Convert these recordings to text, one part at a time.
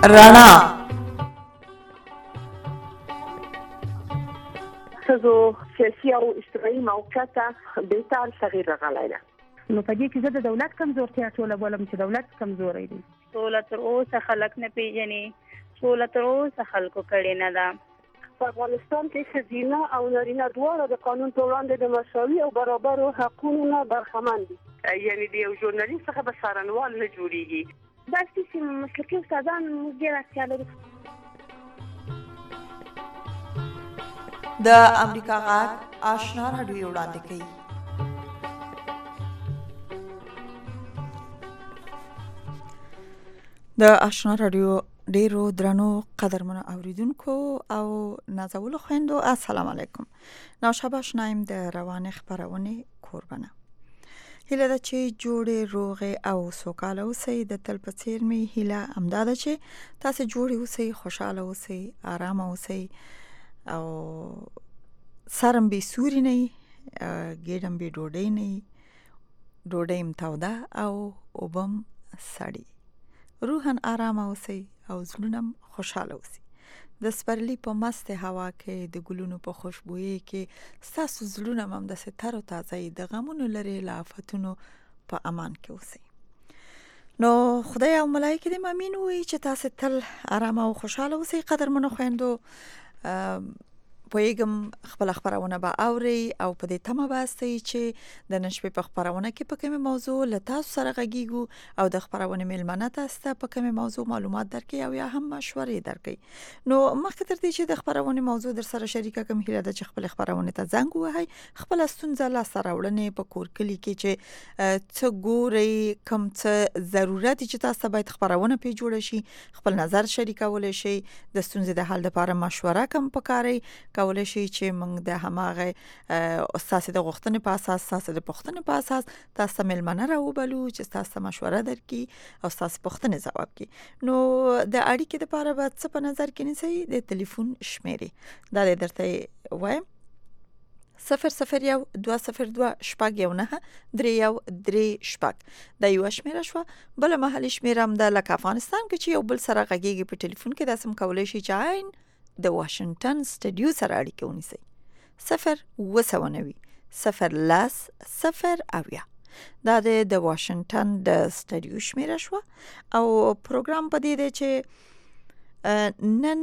رڼا ښځو سیاسي او اجتماعي موقعیت بهتر تغییر راغلی ده. نو په دې کې زه د دولت کمزورتیا ټوله بولم چې دولت کمزوری دی. سوله تر اوسه خلک نه پیژني، سوله تر اوسه خلکو کړې نه ده. په افغانستان کې ښځینه او نارینه دواړه د قانون په وړاندې د مساوي او برابرو حقونو نه برخمن دي. یعنې د یو ژورنالیست څخه به څارنوال نه جوړېږي. داسې چې مسلکي استادان موږ ډېر اړتیا لرو. د امریکا غږ آشنا راډیو وړاندې کوي. د آشنا راډیو ډیرو درنو قدرمنو اوریدونکو او نازولو خويندو السلام علیکم. نوشابه شنایم د روان خبرونه قربانه. هله د چې جوړې روغه او سوکاله اوسئ. د تل په څیر می هله امداده چې تاسو جوړې اوسئ، خوشاله اوسئ، آرام اوسئ او سرم به سوري نه ګډم به ډوډۍ نه ډوډۍ متوده او وبم سړی روحن آرام اوسئ او زړونم خوشاله اوسئ. د سپرلی په مست هوا کې د ګلونو په خوشبويي کې تاسو زړونه هم د ستر او تازه د غمونو لري لافتونو په امان کې اوسئ. نو خدای او ملائکه دې امین وي چې تاسو تل آرام او خوشاله اوسئ. قدرمنو خويندو پویګم خپل خبرونه به اوري او په دې تمه باسي چې د نشپې په خبرونه کې په کومه موضوع لته سره غږیږو او د خبرونه ملمنه تاسو په کومه موضوع معلومات درکې او یا هم مشورې درکې. نو مخکې تر دې چې د خبرونه موضوع در سره شریکه کوم هیله ده چې خپل خبرونه ته زنګ وهاي، خپل ستونزه لا سره وړنې په کور کلی کې چې څه ګوري کوم څه ضرورت چې تاسو باید خبرونه پی جوړ شي، خپل نظر شریکول شي، د ستونزې د حل لپاره مشوره کوم پکاري کولای شي چې موږ د هماغه اساس د غوښتنې په اساس، اساس د پوښتنې په اساس تاسو ملمنه راوبلو چې تاسو مشوره درکې او تاسو پوښتنې ځواب کړي. نو د اړیکې لپاره به څه په نظر کې نیسئ. د ټلیفون شمیرې دا درته وایم 00202 دا یو شمیره شو. بل محلي شمیره هم د لک افغانستان کې چې یو بل سره غږیږي په ټلیفون کې داسم کولای شي چې عین د واشنگټن سټډیو سره اړیکه ونیسئ. 0 دا د واشنگټن د سټډیو شمیره شو او پروګرام په دې دی چې نن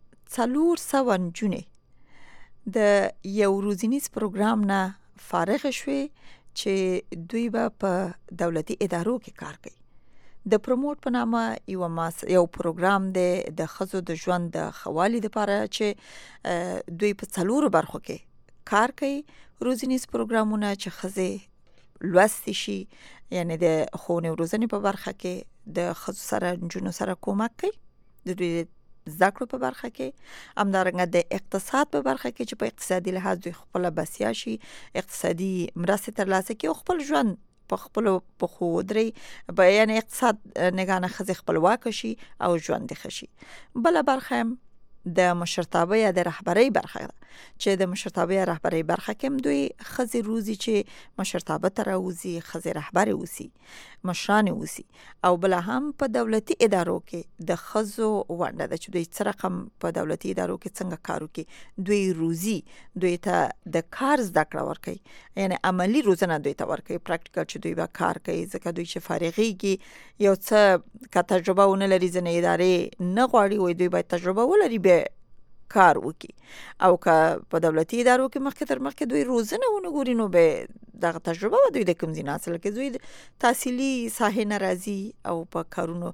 400 جونې د یو روزینیز پروګرام نه فارغ شوي چې دوی به په دولتي ادارو کې کار کوي. د پروموټ په نامه یو پروګرام د خزو د ژوند د خوالي لپاره چې دوی په 4 برخو کې کار کوي. روزینیز پروګرامونه چې خزه لوستي شي، یعنی د خونه روزنې په برخه کې د خزو سره جنونو سره کومک کوي، د دوی ذکر په برخه کې همدارنګه د اقتصاد په برخه کې چې په اقتصادي لحاظ دوی خپل بسیاشي اقتصادي مرسته ترلاسه کوي او خپل ژوند په خپل په خو درې بیان اقتصاد نگانه خزه خپلواک شي او ژوند خشي. بل برخه د مشرتابه یا د رهبری برخه چې د مشرتابه یا رهبری برخه کې دوی خزه روزي چې مشرتابه تر اوزي خزه رهبر اوسي، مشران اوسي او بل هم په دولتي ادارو کې د خزو ونده چې دوی څه رقم په دولتي ادارو کې څنګه کارو کې دوی روزي، دوی ته د کار زده کړه ورکي، یعنی عملی روزنه دوی ته ورکي، پریکټیکل چې دوی به کار کوي. ځکه دوی چې فارغيږي یو څه کا تجربه ونه لري ځنه ادارې نه غواړي وي دوی باید تجربه ولري به کار وکي او که په دولتي ادارو کې مخکې تر مخکې دوی روزنه ونه ګوري نو به دغه تجربه و دوی د کوم ځای حاصل کې دوی تحصیلي ساحه ناراضي او په کارونو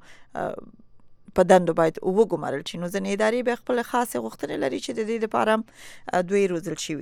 په دندو باید وګمارل شي. نو ځنه ادارې به خپل خاصه غوښتنې لري چې د دې لپاره دوی روزل شي.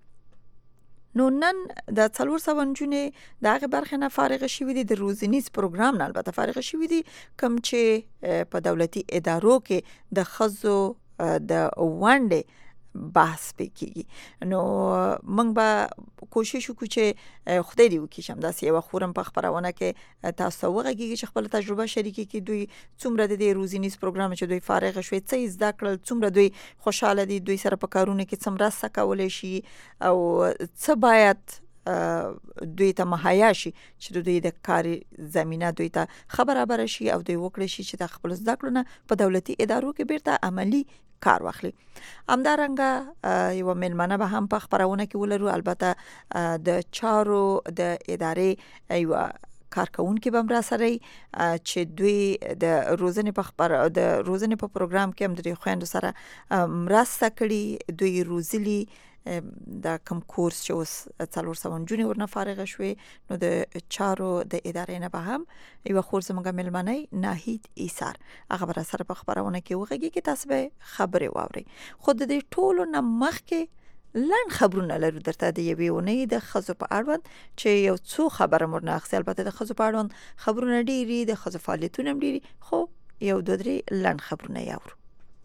نو نن د 400 جونې د هغه برخه نه فارغ شوی دي، د روزنیز پروګرام نه البته فارغ شوی دي کوم چې په دولتي ادارو کې د خزو د وانډه بحث پکې. نو موږ به کوشش وکړو چې خدای دې وکړي چې همداسې یو خورم په خبرونه کې تاسو وغږیږي چې خپل تجربه شریکي کړي. دوی څومره د روزینیز پروګرام چې دوی فارغ شوي څه زده کړل، څومره دوی خوشاله دي، دوی سره په کارونه کې څومره څه کولای شي او څه باید دوی ته مهیا شي چې دوی د کار زمينه دوی ته خبره شي او دوی وکړي شي چې د خپل زده کړو نه په دولتي ادارو کې بیرته عملی کار واخلي. همدارنګه یو ملمنه به هم په خبرونه کې ولرو. البته د چارو د ادارې یو کارکونکو به مرا سره چې دوی د روزنې په پروګرام کې هم د خويندو سره مرسته کړي. دوی روزلي د کم کورس چې اوس 400 جونې ورنه فارغ شوې نو د چارو د ادارې نه به هم یو خور زموږ ملمنۍ ناهید ایثار هغه بر سره په خبرونه کې وغږی کې تاسو به خبرې واوري. خود د ټولو نه مخکې لن خبرونه لرو درته د یوې ونې د خزو په اړوند چې یو څو خبره مرنه اخلي. البته د خزو په اړوند خبرونه ډيري د خزو فعالیتونه ډيري خو یو دوه درې لن خبرونه یاورو.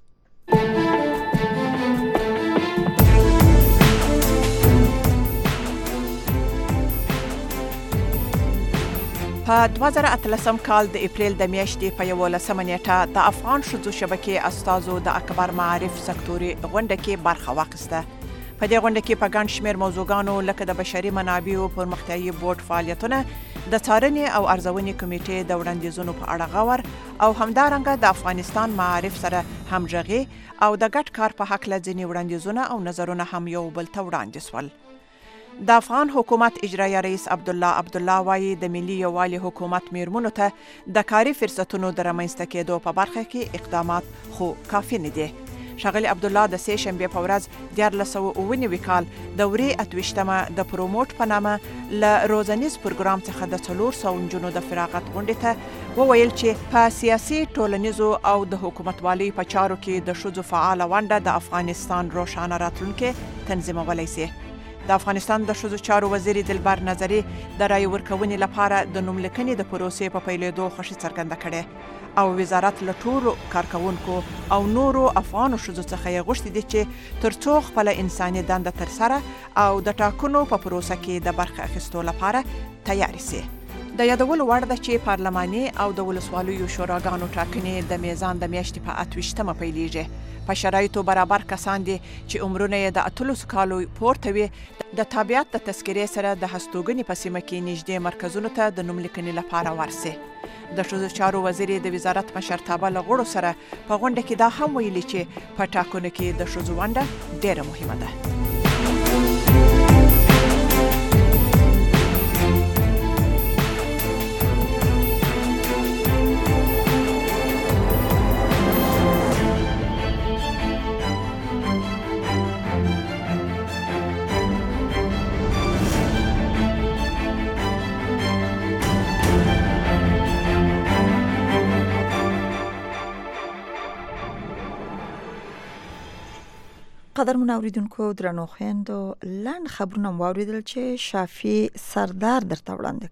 په 2013 کال د اپریل د میاشتې په 11 نیټه د افغان ښځو شبکې استازو د اکبر معارف سکتوري غونډه کې برخه واخیسته. په دې غونډه کې په ګڼ شمېر موضوعګانو لکه د بشري منابعو پرمختیایي بورډ فعالیتونه، د څارنې او ارزونې کمیټې د وړاندیزونو په اړه غور او همدارنګه د افغانستان معارف سره همغږي او د ګډ کار په حق لځنی وړاندیزونه او نظرونه هم یو بل ته وړاندې شول. د افغان حکومت اجرایی رئیس عبدالله وایي د ملي یووالي حکومت میرمنو ته د کاري فرصتونو د رامنځته کېدو په برخه کې اقدامات خو کافي نه دي. ښاغلي عبدالله د سې شنبې په ورځ 1999 کال د ورې 28مه د پروموټ په نامه له روزنیز پروګرام څخه د 400 نجونو د فراغت غونډې ته وویل چې په سیاسي ټولنیزو او د حکومتوالۍ په چارو کې د ښځو فعاله ونډه د افغانستان روښانه راتلونکي تنظیمولی شي. د افغانستان د ښځو چارو وزیر دلبر نظري د رای ورکونې لپاره د نوملیکنې د پروسې په پیلېدو خوښي څرګنده کړې او وزارت له ټولو کارکونکو او نورو افغانو ښځو څخه یې غوښتي دي چې ترڅو خپل انساني دنده ترسره او د ټاکنو په پروسه کې د برخه اخیستو لپاره تیار شي. د یادولو وړ ده چې پارلماني او د ولسوالیو شوراګانو ټاکنې د میزان د میاشتې په 28مه پیلېږي. په شرایطو برابر کسان دي چې عمرونه یې د 13 کالو پورته وي د تابعیت د تذکرې سره د هستوګنې په سیمه کې نږدې مرکزونو ته د نوملیکنې لپاره ورسي. د ښځو چارو وزیر د وزارت مشرتابه له غړو سره په غونډه کې دا هم ویلي چې په ټاکنو کې د ښځو ونډه ډېره مهمه ده. قدرمن اوریدونکو درنو خويندو لاند خبرونه واوریدل چې شافي سردار درته وړاندې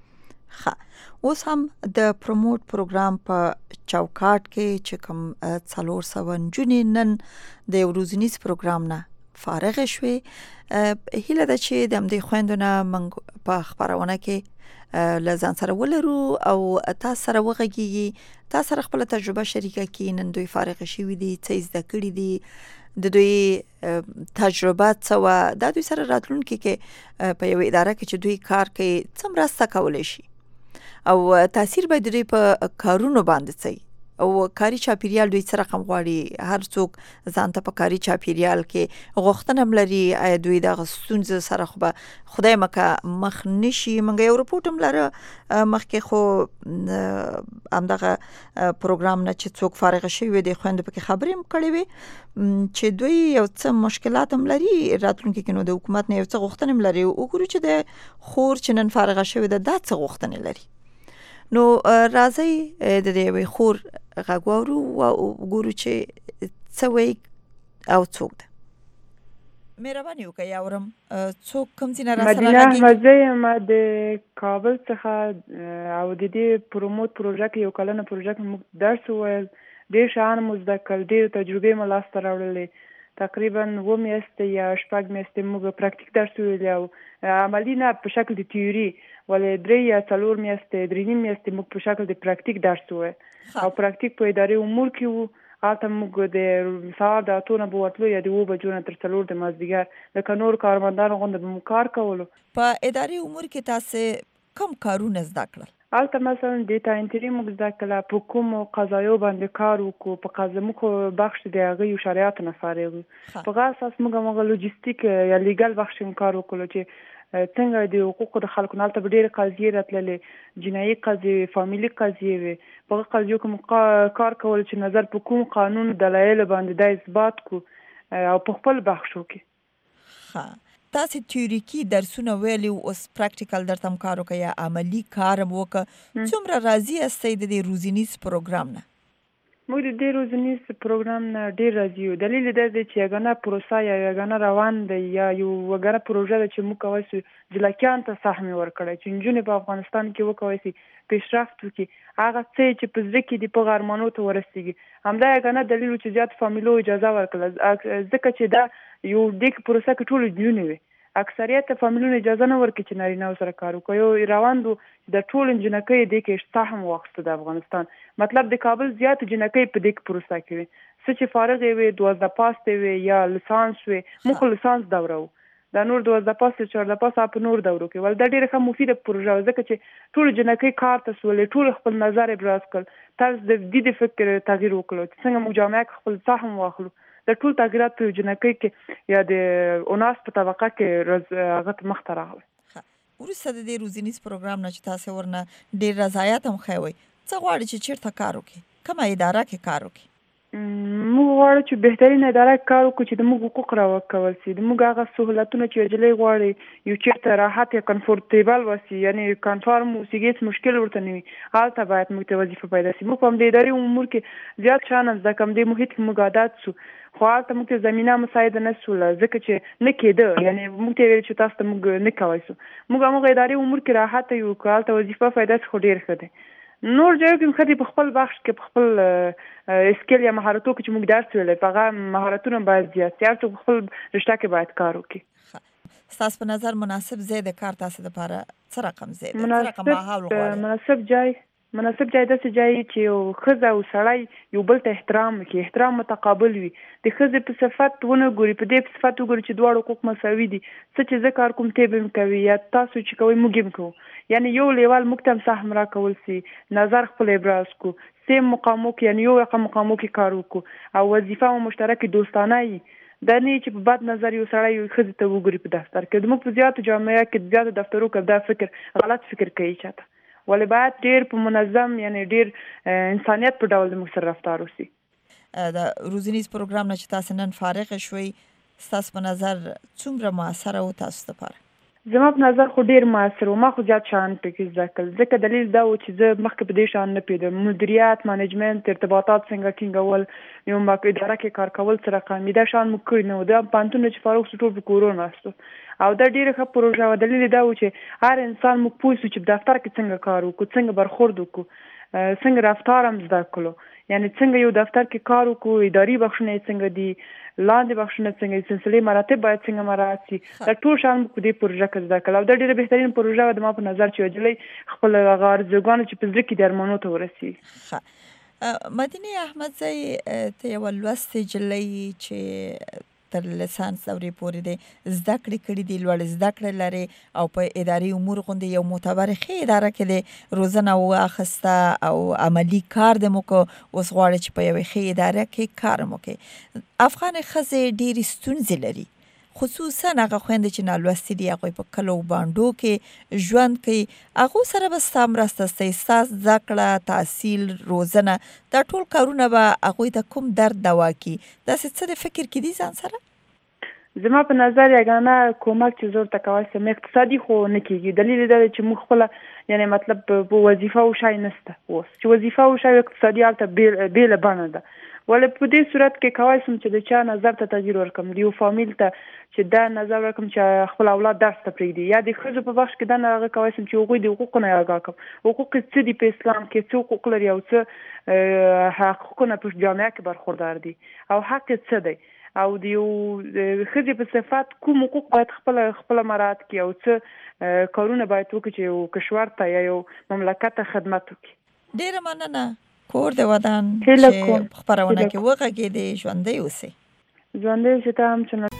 کړل. اوس هم د پروموټ پروګرام په چوکاټ کې چې کوم 400 جونې نن د ورځنیز پروګرام نه فارغ شوي. هیله ده چې د دې خويندو نه موږ په خبرونه کې لزان سره ولرو او تاسو سره وغږیږي، تاسو سره خپل تجربه شریکه کړئ. نن دوی فارغ شوي دي، څه زده کړي دي، د دوی تجربه څه د دوی سره راتلونکي کې په یو اداره کې چې دوی کار کوي څه مرسته کولی شي او تاثیر به دوی په کارونو باندې څه او کاری چاپیریال دوی سره رقم غواړي. هر څوک ځان ته په کاری چاپیریال کې غوښتنه لري. دوی د ستونزې سره خو به خدای مکه مخ نشي. منګه یو رپورټ هم لره مخکې خو همدغه پروګرام نه چې څوک فارغ شوی دی خويندو پکې خبرې هم کړې وي چې دوی یو څه مشکلات هم لري راتلونکي کې نو د حکومت نه یو څه غوښتنې هم لري. وګورو چې د خور چې نن فارغ شوی ده دا څه غوښتنې لري. نو راځي د دې خور غواړو او وګورو چې څه وایي او څوک ده. مهرباني وکړئ اورم څوک کوم ځای نه راسره مدینه احمدزی ما د کابل څخه او د دې پروموټ پروژه کې یو کلنه پروژه کې موږ درس وویل، ډېر شیان مو زده کړل، ډېرې تجربې مو لاسته راوړلې. تقریبا 9 میاشتې یا 6 میاشتې موږ پراکټیک درس ویلی او عملي نه په شکل د تیوري، ولې 3 یا 4 میاشتې 3 میاشتې موږ په شکل د پراکټیک درس وویل او پراکټیک په ادارې امور کې وو هلته موږ د سهار د 8 نه به ورتلو یا د 9 بجو نه تر 4 د مازدیګر لکه نور کارمندانو غوندې به مو کار کولو. په اداري امور کې تاسو کوم کارونه زده کړل؟ هلته مثلا ډیټا انټري موږ زده کړله، په کومو قضایو باندې کار وکړو، په قضا موږ بخش د هغې شریعت نه فارغ یو. په هغه اساس موږ هغه لوجستیک یا لیګل بخش کې کار وکړو چې څنګه د حقوقو د خلکو نه هلته به ډېرې قضیې راتللې، جنایي قضیې، فامیلي قضیې وې. په هغه قضیو کې موږ کار کول چې نظر په کوم قانون دلایلو باندې دا اثبات کړو او په خپل بخشو کې. تاسو تیوریکي درسونه ویلي، اوس پریکټیکل درته هم کار وکړئ یا عملي کار هم وکړه، څومره راضي یاستئ د دې روزنیز پروګرام نه؟ موږ د دې روزنیز پروګرام نه ډېر راضي یو. دلیل دا دی چې یګانه پروسه یا یګانه روان دی یا یو وګړه پروژه ده چې موږ کولی شو جلکیان ته سهم ورکړی چې نجونې په افغانستان کې وکولی شي پیشرفت وکړي، هغه څه چې په زړه کې دي په ارمانو ته ورسېږي. همدا یګانه دلیل و چې زیات فامیلو اجازه ورکړله، ځکه چې دا یو دې پروسه کې ټولې نجونې وي. اکثریت فامیلونو اجازه نه ورکړي چې نارینه‌و سره کار وکړي. یو روان و د ټولو جنکۍ دې کې سهم واخیسته د افغانستان، مطلب د کابل زیات جنکۍ په دې پروسه کې وي. څه چې فارغې وي 12 پاس ته وي یا لیسانس وي، موږ لسانس دوره و، دا نور 12 پاس 14 پاس په نور دورو کې ول. دا ډېره ښه مفیده پروژه وه ځکه چې ټول جنکۍ کار ته سولې، ټول خپل نظر ابراز کړ، طرز د فکر تغییر وکړو چې څنګه موږ جامعه کې خپل سهم واخلو. د ټول تغیرات په جنکۍ کې یا د اوناس په طبقه کې هغه مخ ته راغله. وروسته د دې روزنیز پروګرام نه چې تاسو ورنه ډېر رضایت هم ښیوئ، څه غواړئ چې چیرته کار وکړئ؟ کومه اداره کې کار وکړئ؟ موږ غواړو چې بهترین اداره کار وکړو چې د موږ حقوق راوکول شي، د موږ هغه سهولتونه چې نجلۍ غواړي یو چېرته راحت یا کمفورټیبل وسي، یعنی کنفارم اوسېږي، هېڅ مشکل ورته نه وي، هلته باید موږ ته وظیفه پیدا شي. موږ په همدې اداري امور کې زیات شیان زده کړو، همدې محیط کې موږ عادت شو، خو هلته موږ ته زمینه مساعده نه شوله ځکه چې نه کېده، یعنی موږ ته ویل چې تاسو ته موږ نه کولی شو. موږ همغه اداري امور کې راحته یو، که هلته وظیفه پیدا شي خو ډېر ښه دی. نور ځایو کې ښه دي، په خپل بخش کې په خپل اسکل یا مهارتو کې چې موږ درس ویلی په هغه مهارتونه باید زیات شي، هر څوک په خپل رشته کې باید کار وکړي. ستاسو په نظر مناسب ځای د کار تاسو دپاره څه رقم ځای دی؟ څه رقم ماحول غواړي؟ مناسب ځای داسې ځای چې یو ښځه او سړی یو بل ته احترام وکړي، احترام متقابل وي، د ښځې په صفت ونه ګوري، په دې په صفت وګوري چې دواړو حقوق مساوي دي، څه چې زه کار کوم تی به هم کوي یا تاسو چې کوئ موږ هم کوو، یعنی یو لیوال موږ ته هم سهم راکول سي، نظر خپل ابراز کو، سیم مقامو کې یعنی یو رقم مقامو کې کار وکړو او وظیفه مو مشترکه دوستانه وي. دا نه چې په بد نظر یو سړی یو ښځې ته وګوري په دفتر کې. موږ په زیاتو جامعه کې زیاتو دفترو کې دا فکر غلط فکر کوي چاته، ولې باید ډېر په منظم یعنی ډېر انسانیت په ډول د موږ سره رفتار وشي. د روزنیز پروګرام نه چې تاسو نن فارغ شوئ، ستاسو په نظر څومره موثره و تاسو لپاره؟ زما په نظر خو ډېر موثر و. ما خو زیات شیان پکې زده کړل، ځکه دلیل دا و چې زه مخکې په دې شیان نه پوهېدم، مدیریت، مانجمنت، ارتباطات څنګه ټینګول، یو اداره کې کار کول څه رقم دي، دا شیان موږ کړي نه وو. دا پوهنتون چې فارغ شو ټول په کورونو ناستو او دا ډېره ښه پروژه وه. دلیل دا و چې هر انسان موږ پوه شو چې په دفتر کې څنګه کار وکړو، څنګه برخورد وکړو، څنګه رفتار هم زده کړو، یعنی څنګه یو دفتر کې کار وکړو، اداري بخشونه یې څنګه دي، لاندې بخشونه څنګه، سلسلې مراتب باید څنګه مراعات شي، دا ټول شیان په دې پروژه کې زده کړل او دا ډېره بهترین پروژه وه. ما په نظر چې نجلۍ خپل هغه ارزوګانو چې په زړه کې دي ارمانو ته ورسي. مدینه احمدزی ته یوه لوستې نجلۍ چې تر لیسانس دورې پورې دی زده کړې کړي دي، لوړې زده کړې لري او په اداري امور غوندې یو معتبره ښې اداره کې دی روزنه واخیسته او عملي کار دې مو کو، اوس غواړي چې په یوې ښې اداره کې کار هم وکړي. افغان ښځې ډېرې ستونزې لري، خصوصا هغه خویندې چې نالوستې دي، هغوی په کلو بانډو کې ژوند کوي، هغو سره به ستا مرسته ستی، ستا زده کړه، تحصیل، روزنه، دا ټول کارونه به هغوی ته کوم درد دوا کړي؟ داسې څه د فکر کې دي ځان سره؟ زما په نظر یګانه کومک چې زه ورته کولی شم اقتصادي خو نه کېږي. دلیل دا دی چې موږ خپله یعنی مطلب په وظیفه او شی نشته، اوس چې وظیفه او شی اقتصادي هلته بېله بڼه ده، ولې په دې صورت کې کولی شم چې د چا نظر ته تغییر ورکړم، د یو فامیل ته چې دا نظر ورکړم چې خپل اولاد درس ته پرېږدي، یا د ښځو په بخش کې دا هغه کولی شم چې هغوی د حقوقو نه آګاه کړم، حقوق څه دي په اسلام کې، څه حقوق لري او څه حقوقونه په جامعه کې برخوردار دي او حق څه دی، او د یو ښځې په صفت کوم حقوق باید خپله مراعات کړي او څه کارونه باید وکړي چې یو کشور ته یا یو مملکت ته خدمت وکړي. ډېره مننه. کور د ودان هیله چې کوم. خبرونه هیله کې وغږېدې ژوندۍ اوسې. ژوندۍ چې ته هم چې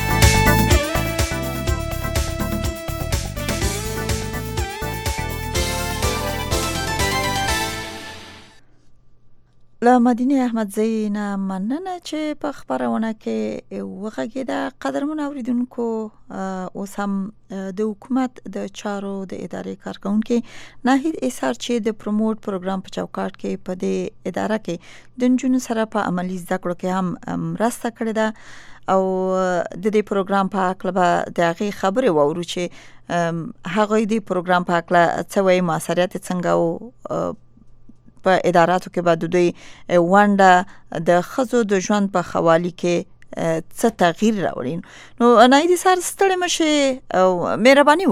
له مدینه احمدزی نه مننه چې په خبرونه کې وغږېده. قدرمن اوریدونکو، اوس هم د حکومت د چارو د ادارې کارکونکو ناهید ایثار چې د پروموټ پروګرام په چوکاټ کې په دې اداره کې د نجونو سره په عملی زده کړو کې هم مرسته کړې ده او د دې پروګرام په اړه به د هغې خبرې واورو چې هغه د پروګرام په اړه څه وایي، موثریت څنګه او په اداراتو کې به د دوی ونډه د ښځو د ژوند په ښه کې څه تغییر راوړي. نو ناهید ایثار، ستړې مشې او مهرباني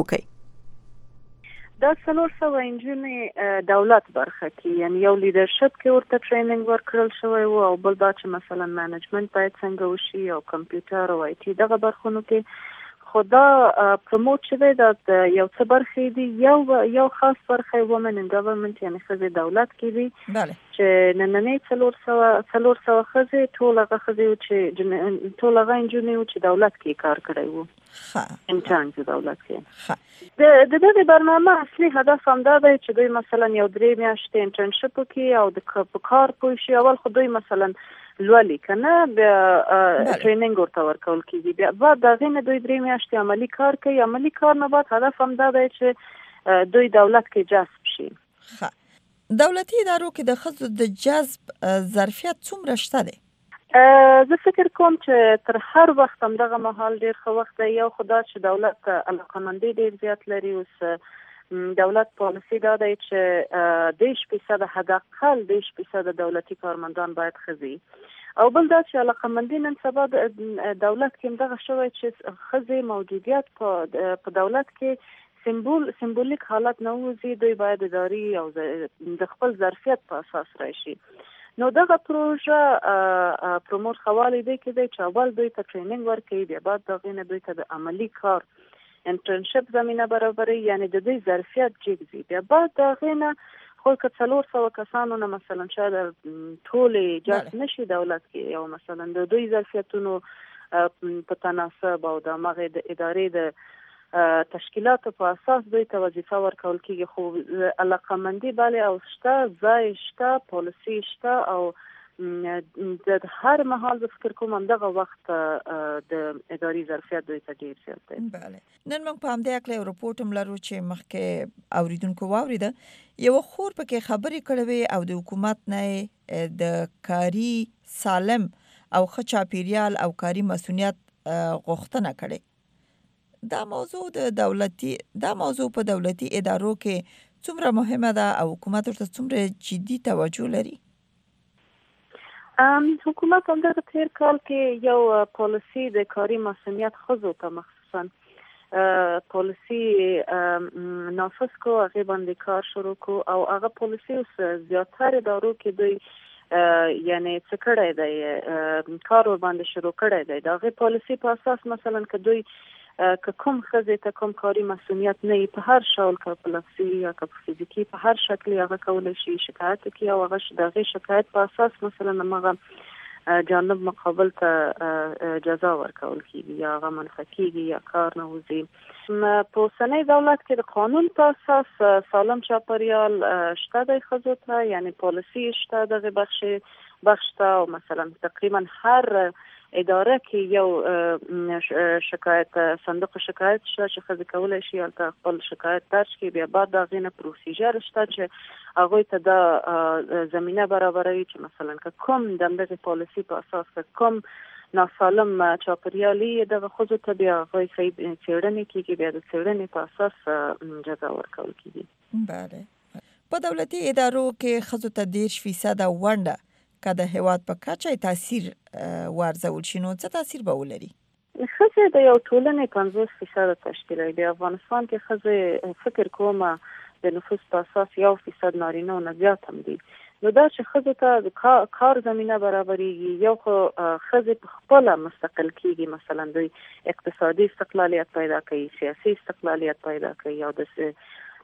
وکړئ. دا 400 نجونې دولت برخه کې، یعنی یو لیدرشپ کې ورته ټریننګ ورکړل شوی و، او بل دا چې مثلا مینجمنت باید څنګه وشي او کمپیوټر او آی ټي دغه برخونو کې. خدا پروموټ شوی دا یو څه برخې دي، یو خاص برخه وومن ان ګورنمنت، یعنی ښځې دولت کې دي. بله. چې نننې 400 ښځې ټول هغه ښځې چې ټول هغه نجونې چې دولت کې کار کړی وو، انټرنز دولت کې. د دې برنامه اصلي هدف همدا دی چې دوی مثلا یو 3 میاشتې انټرنشپ وکړي او د کار پوه شي. اول خو دوی مثلا لولي کنه بیا ټریننګ ورته ورکول کیږي، بیا بعد دغه نه دوی 3 میاشتې عملی کار کوي. عملی کار نه بعد هدف همدا دی چې دوی دولت کې جذب شي. دولتي ادارو کې د ښځو د جذب ظرفیت څومره شته دی؟ زه فکر کوم چې تر هر وخت هم دغه مهال ډیر ښه وخت دی. یو خدا چې دولت علاقمندي ډیر زیات لري. اوس دولت پالیسی دا دی چې 10% حد اقل 10% دولتي کارمندان باید ښځې، او بل دا چې علاقمندي نن سبا دولت کې دغه شوی چې ښځې موجودیت په دولت کې سمبولیک حالت نه وځي. دوی باید اداري او د خپل ظرفیت په اساس راشي. نو دغه پروژه پروموټ حواله دی کې چې اول دوی ته ټریننګ ورکړي، بیا بعد دغه نه دوی ته د عملی کار انټرنشپ زمينه برابري، یعنی د دې ظرفیت جګزي. بیا بعد دغه نه خو که 400 کسانو نه مثلا شاید ټول جذب نشي دولت کې، او مثلا د دوی ظرفیتونو په تناسب او د مغه د ادارې د تشکیلاتو په اساس دوی ته وظیفه ورکول کیږي. خو علاقمندي bale او شته، ځای شته، پالیسی شته، او د هر مهال د فکر کوم دغه وخت د اداري ظرفیت دوی ته ډیر زیات دی. بله. نن موږ په همدې اړه یو رپورټ هم لرو چې مخکې اوریدونکو واوریده. یو خور پکې خبرې کړې وې او د حکومت نه د کاري سالم او ښه چاپیریال او کاري مسؤلیت غوښتنه کړې. دا موضوع په دولتي ادارو کې څومره مهمه ده او حکومت ورته څومره جدي توجه لري؟ حکومت هم د تیر کال کې یو پالیسی د کاري مسؤلیت ښځو ته مخصوصا پالیسی نافذ کو، هغه باندې کار شروع کو، او هغه پالیسی اوس زیاتره ادارو کې دوی یعنی څه کړی دی، کار ور باندې شروع کړی دی. د هغه پالیسی په اساس مثلا که دوی که کوم ښځې ته کوم کاري مسؤلیت نه په هر شکل، که په لفظي یا که په فزیکي، په هر شکل هغه کولی شي شکایت وکړي، او هغه د هغې شکایت په اساس مثلا هغه جانب مقابل ته جزا ورکول کیږي یا هغه منفعه کیږي یا کار نه وځي. په اوسنۍ دولت کې د قانون په اساس سالم چاپیریال شته دی ښځو ته، یعنی پالیسی شته دغه بخش ته، او مثلا تقریبا هر اداره کې یو شکایت صندوق شکایت شته چې ښځې کولی شي هلته خپل شکایت درج کړي. بیا بعد د هغې نه پروسیجر شته چې هغوی ته دا زمینه برابروي چې مثلا که کوم د همدغې پالیسي په اساس که کوم ناسالم چاپیریالي دغه ښځو ته بیا هغوی صحیح څېړنې کېږي، بیا د څېړنې په اساس جزا ورکول کېږي. بله. په دولتي ادارو کې ښځو ته 10% ونډه که د هیواد په کچه تاثیر ورزول شي، نو څه تاثیر به ولري؟ ښځې د یو ټولنې 50% تشکیلوي. د افغانستان کې ښځې فکر کوم د نفوس په اساس 1% نارینه نه زیات هم دي. نو دا چې ښځو ته د کار زمینه برابرېږي، یو خو ښځې په خپله مستقل کېږي، مثلا دوی اقتصادي استقلالیت پیدا کوي، سیاسي استقلالیت پیدا کوي، او د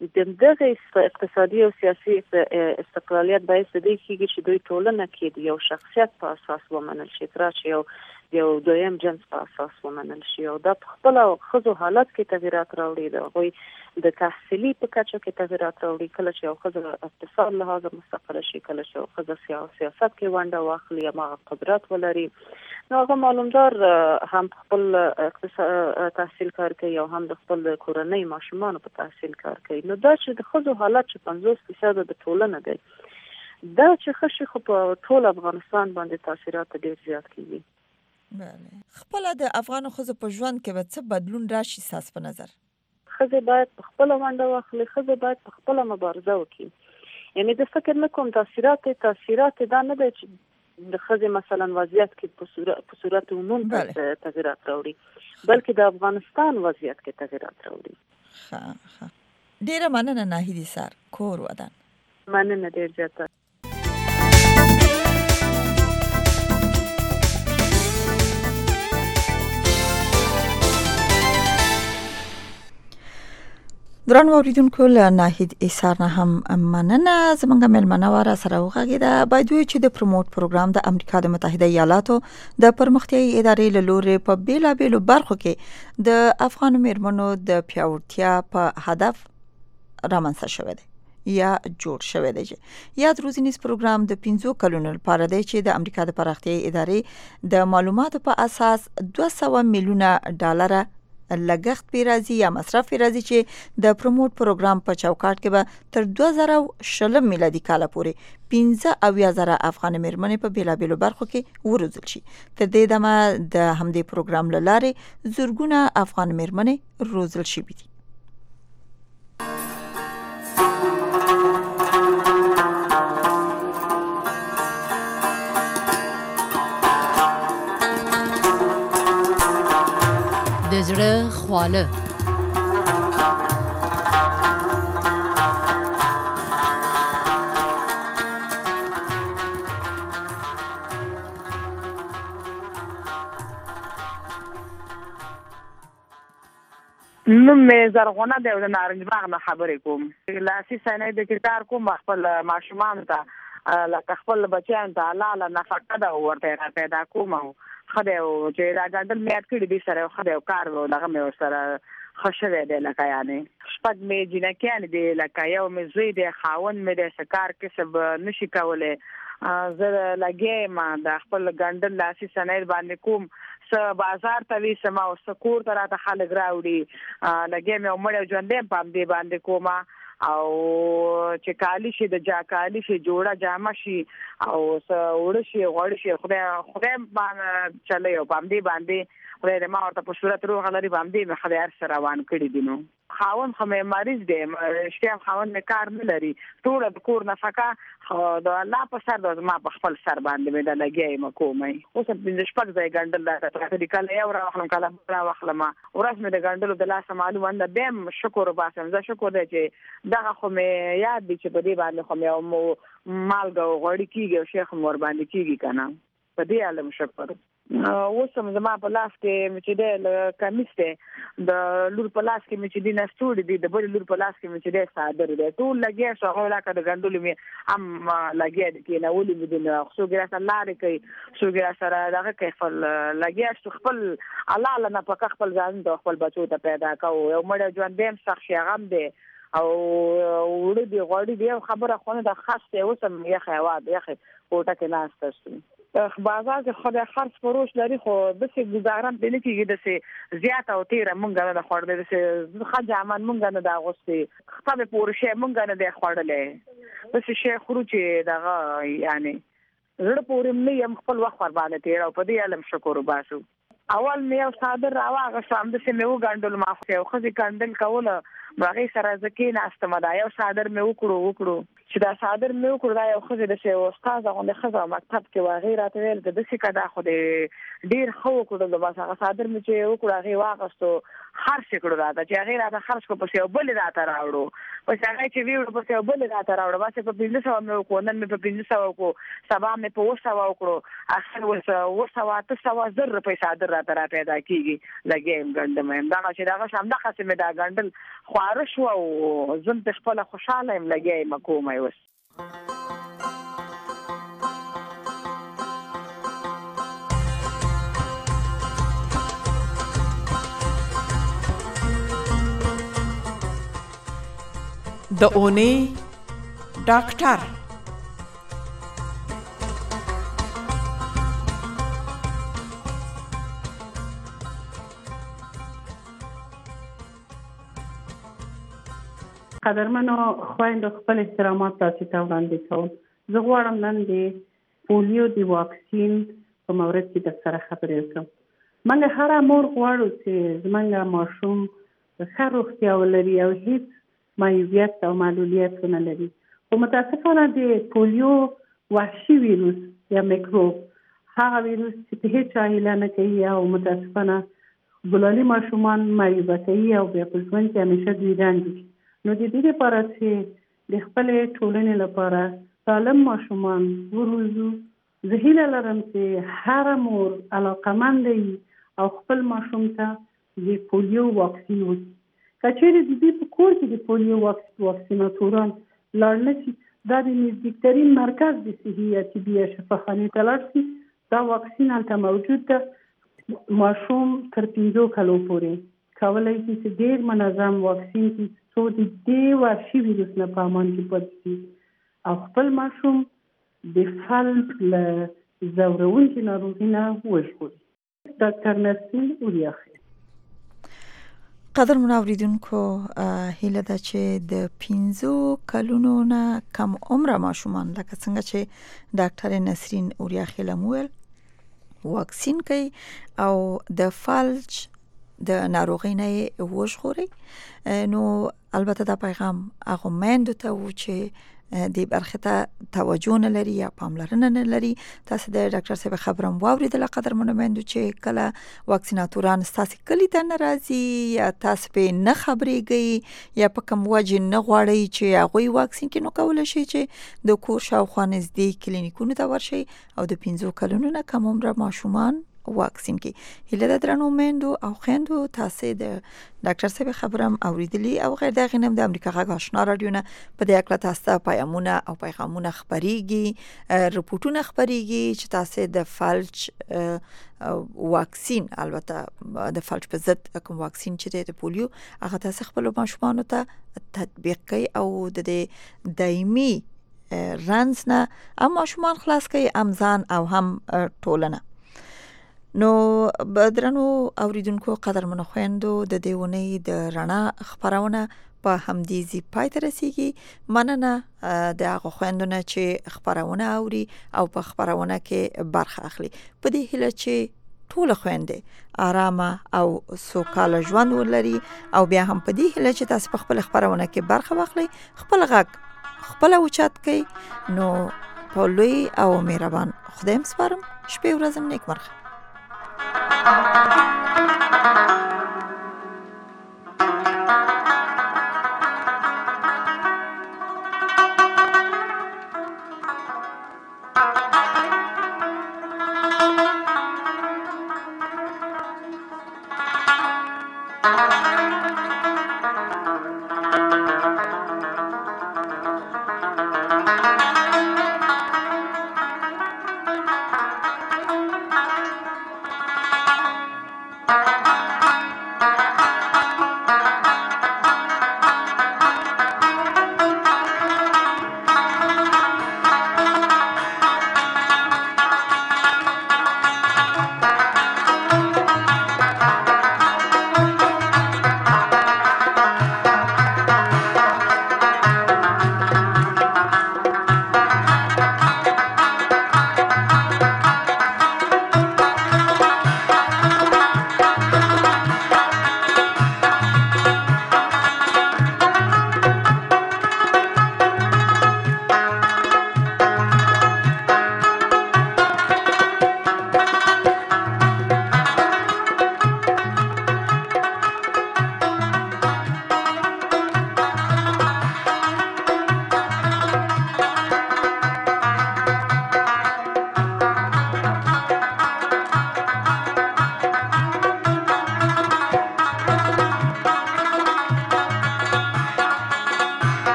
دغه اقتصادي او سیاسي استقلالیت باعث دی چې دوی ټولنه کې د یو شخصیت په اساس ومنل شي تر چې یو دویم جنس په اساس ومنل شي او دا په خپل خزو حالت کې تغیرات راوړي د د تحصیلي په کچه کې تغیرات راوړي کله چې یو خزو اقتصاد لحاظ مستقل شي کله چې یو خزو سیاست کې ونډه واخلي یا قدرت ولري نو هغه معلومدار هم خپل تحصیل کار کوي او هم د خپل کورنۍ ماشومان په تحصیل کار کوي نو دا چې د خزو حالت چې 50% د ټولنه دی دا چې خشي خو په ټول افغانستان باندې تاثیرات ډیر زیات کیږي بله خپل د افغان خزو په ژوند کې به څه بدلون راشي ساس په نظر خزه باید په خپل ونډه واخلي خزه باید په خپل مبارزه وکړي یعنی د فکر نه کوم تاثیرات دا نه دی چې د خزه مثلا وضعیت کې په صورت عموم تغیرات راوړي بلکې د افغانستان وضعیت کې تغیرات راوړي ها ډیره مننه ناهیدی سر کور ودان مننه ډیر زیاته دران اوریدونکو له ناهید ایثار نه هم مننه زمونږ ملمنه واره سره وغږیده باید وي چې د پروموټ پروګرام د امریکا د متحده ایالاتو د پرمختیايي ادارې له لوري په بیلابېلو برخو کې د افغان میرمنو د پیاوړتیا په هدف رامنځته شوی دی یا جوړ شوی دی یاد روزنیز پروګرام د 15 کلونو لپاره دی چې د امریکا د پرمختیايي ادارې د معلوماتو په اساس 200 میلیونه ډالر لګښت پیرازي یا مصرف پیرازي چې د پروموټ پروګرام په چوکاټ کې به تر 2020 میلادي کال پورې 15,000 افغان میرمنې په بیلابېلو برخو کې وروزل شي تر دې دمه د همدې پروګرام لاره زورګونه افغان میرمنې روزل شي دي د زړه خواله نو مې زرغونه د نارنج باغ نه خبرې کوم لاسي سنې د کار کوم خپل ماشومان ته لکه خپل بچیان ته لاله نفقه دا ورته را پیدا کوم خدای او چې دا ګندل میات کړي دي سره خدای او کار ولغه مې سره خوشاله دي لکه یعنی شپږ مې جنکیان دي لکه یو مې زوی دی خاون مې د سکار کسب نشي کوله زه لګې ما د خپل ګندل لاسي سنې باندې کوم س بازار ته وی سما او سکور تر ته خلک راوړي لګې مې عمر ژوندې پام دی باندې کومه او چې کالی شي د جاکالی شي جوړه جامه شي او وړ شي غوړ شي خدای باندې چلے او باندې خدای ما ورته په صورت روغ لري باندې خدای هر روان کړی دي نو خاون خو مې مریض دی شته خاون مې کار نه لري ټول د کور نفقه د الله په سر د ما په خپل سر باندې مې د لګي مکومې اوس په شپږ ځای ګندل دا ترې کله یو راخلم کله بل راخلم ورځ مې د ګندلو د لاسه معلومه نه دیم شکر وباسم زه شکر دی چې دغه خو مې یاد دي چې په دې باندې خو مې مالګه غوړی کیږي او شیخ مور باندې کیږي کنه په دې علم شکر اوسم زما په لاس کې مې چې د کمیس ته د لور په لاس کې مې چې د نستوړي دي د بل لور په لاس کې مې چې د صادر دي ټول لګي شو هغه لکه د ګندلو مې هم لګي دي کې نه ولې مې د خصوصي سره لارې کوي خصوصي سره دغه کې خپل لګي شو خپل الله لنه په خپل ځان د خپل بچو ته پیدا کوو یو مړ ژوند دیم سخت شي غم دی او وړي دی غوړي دی خبره خونه د خاصه اوسم یې خیواد یې کوټه کې ناشته بازار کې خدای خرڅ فروش لري خو د څه گزارم دي نه کیږي د څه زیات او تیر مونږ نه خوړل د څه خجامن مونږ نه دا غوستي خطبه پورشه مونږ نه دی خوړلې د څه شي خروجي دغه یعنی زړه پورې نه يم خپل وخت ور باندې تیر او په دې علم شکر وباسو اول مې یو صادر راوغه سم د څه مې وګندل ما خو خزي کندل کوله باغې سره ځکه ناستم دا یو صادر مې وکړو چې دا صادر مې وکړ دا یو خزي د څه استاد غونډه خزه مکتب کې واغې راته ویل د څه کدا خو ډیر خو کړو د باسه صادر مې چې وکړ هغه واغستو هر څه کړو راته چې هغه راته خرج کو پسې بل راته راوړو پس هغه چې ویړو پسې بل راته راوړو واسه په 1500 مې وکړ نن مې په 1500 وکړو سبا مې په 200 وکړو اخر 200 روپۍ صادر راته را پیدا کیږي لګیم ګندم دا چې دا شام د خاصه مې دا ګندل خواره شو او زم د خپل خوشاله ام لګي مکومه وس. د اونۍ ډاکټر. قدرمنو خویندو خپل احترامات تاسو ته وړاندې کوم. زه غواړم نن د پولیو د واکسین په مورد کې د سره خبرې وکړم. موږ هر مور غواړو چې زموږ ماشوم ښه روغتیا ولري او هیڅ معیوبیت او معلولیت ونه لري. خو متاسفانه د پولیو وحشي ویروس یا میکروب هغه ویروس چې په هیڅ عایله نه کوي او متاسفانه ګلالي ماشومان معیوبه کوي او بیا په ژوند کې همیشه دوی رنځ دي. نو د دې لپاره چې د خپلې ټولنې لپاره سالم ماشومان وروزو، زه هیله لرم چې هر مور علاقمنده وي او خپل ماشوم ته د پولیو واکسین وکړي. که چیرې د دې په کور کې د پولیو واکسیناتوران لاړ نه شي، دا د نزدیکترین مرکز د صحي یا طبي یا شفاخانې ته لاړ شي. دا واکسین هلته موجود ده. ماشوم تر 5 کالو پورې کولی شي چې ډېر منظم واکسین کړي څو د دې وحشي ویروس نه په امان کې پاتې شي او خپل ماشوم د فلج له ځورونکې ناروغۍ نه وژغوري. ډاکټر نسرین اوریاخیل. قدرمنو اوریدونکو، هیله ده چې د 15 کلونو نه کم عمره ماشومان لکه څنګه چې ډاکټر نسرین اوریاخیل وویل واکسین کوي او د فلج د ناروغۍ نه وژغوري. نو البته دا پیغام هغه میندو ته و چې د برخه ته توجه نه لري یا پاملرنه نه لري. تاسو د ډاکټر صاحب خبرم واوریدل قدرمنو میندو چې کله واکسیناتوران تاسو کلی ته ناراضي یا تاسو په نه خبرېږي یا په کوم وجه نه غواړي چې هغه واکسین کې نو کول شي چې د کور شاوخوا نږدې کلینیکونو ته ورشي او د 15 کلونو نه کم عمره ماشومان واکسین کی. هیله د درنو میندو او خويندو تاسو د ډاکټر صاحب خبرم اوریدلی او غیر دغه نم د امریکا غږ آشنا رادیو نه په دې اړه تاسو پیغامونه او پیغامونه خبريږي، رپورټونه خبريږي چې تاسو د فلج واکسین، البته د فلج په ضد کوم واکسین چې د پولیو هغه تاسو خپل ماشومان ته تطبیق کوي او د دایمي رنځ نه هم ماشومان خلاص کوي، هم ځان او هم ټولنه. نو بدرنو اوریدونکو قدرمنو خويندو، د دیونی د رڼا خبرونه په همدې زی پای ته رسیږي. مننه د هغه خويندونه چې خبرونه اوري او په خبرونه کې برخه اخلي. په دې هیله چې ټول خويندې آرامه او سوکاله ژوند ولري او بیا هم په دې هیله چې تاسو په خپل خبرونه کې برخه واخلي، خپل غږ خپل اوچت کوي. نو په لوی او مهربان خدایم سپارم. شپه ورځم نیکمرغه.